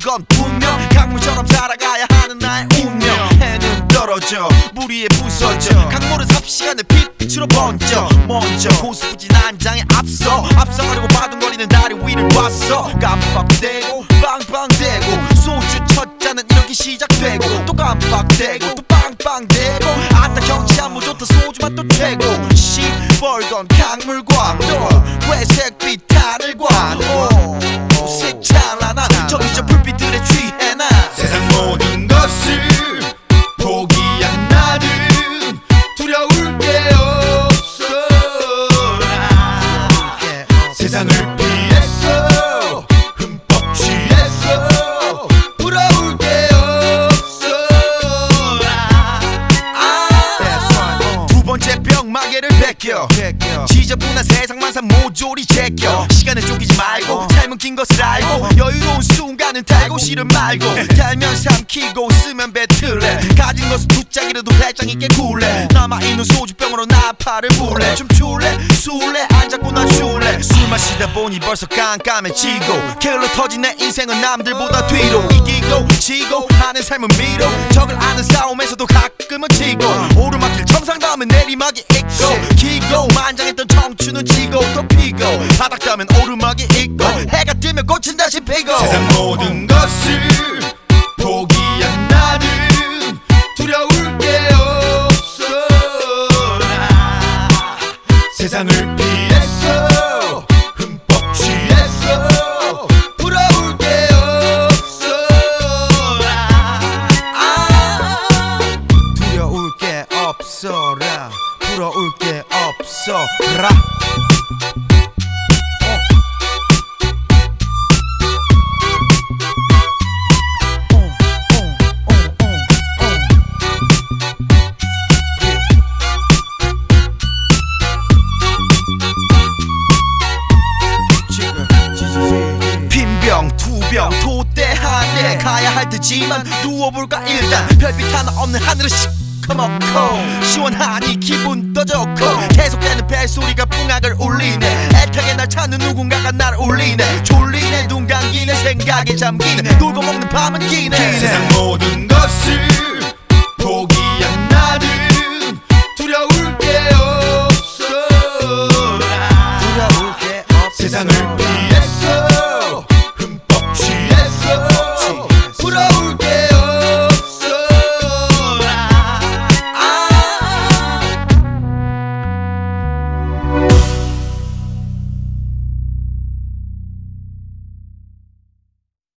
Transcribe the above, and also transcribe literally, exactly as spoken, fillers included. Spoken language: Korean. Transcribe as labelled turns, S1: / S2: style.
S1: 건 분명 강물처럼 살아가야 하는 나의 운명. 해는 떨어져 물 위에 부서져 강물은 삽시간에 빛빛으로 번져. 먼저 고수부진 안장에 앞서 앞서가려고 바둥거리는 다리 위를 봤어. 깜빡대고 빵빵대고 소주 첫 잔은 이렇게 시작되고 또 깜빡대고 또 빵빵대고 아따 경치 안무 좋다 소주 맛도 최고. 시뻘건 강물과 또 회색빛 하늘과 오, 색찬란한 저기 저 불빛들에 취해 나.
S2: 세상 모든 것을 포기한 나는 두려울 게 없어. 세상을 피했어 흠뻑 취했어 부러울 게 없어.
S1: 두 번째 병마개를 벗겨 지저분한 세상만사 모조리 제껴. 시간에 쫓기지 말고 삶은 긴 것을 알고 여유로운 순간은 달고 싫은 말고 달면 삼키고 쓰면 뱉을래. 가진 것을 붙잡기라도 배짱 있게 굴래. 남아있는 소주병으로 나팔을 불래. 춤출래 술래 안 잡고 난 쉴래. 술 마시다 보니 벌써 깜깜해지고 게을러 터진 내 인생은 남들보다 뒤로. 이기고 지고 하는 삶은 미로 적을 아는 싸움에서도 가끔은 지고 오르막길 정상 다음엔 내리막이 있고 기고 만장했던 청춘은 지고 또 피고 바닥 닿으면 오르막이 있고 해가 뜨면 꽃은 다시 피고.
S2: 세상 모든 것을 포기한 나는 두려울 게 없어. 세상을 피했어 흠뻑 취했어 부러울 게 없어.
S1: 두려울 게 없어라 부러울 게 없어라. 빈병 투병 도대하네 가야 할 테지만 누워볼까 일단. 별빛 하나 없는 하늘은 시커멓고 시원하니 기분도 좋고 계속되는 벨소리가 풍악을 울리네. 애타게 날 찾는 누군가가 날 울리네. 졸리네 눈 감기네 생각에 잠기네 놀고 먹는 밤은 기네.
S2: 세상 모든 것을 포기한 나는 두려울 게 없어.
S1: 두려울 게 없어.
S2: 세상을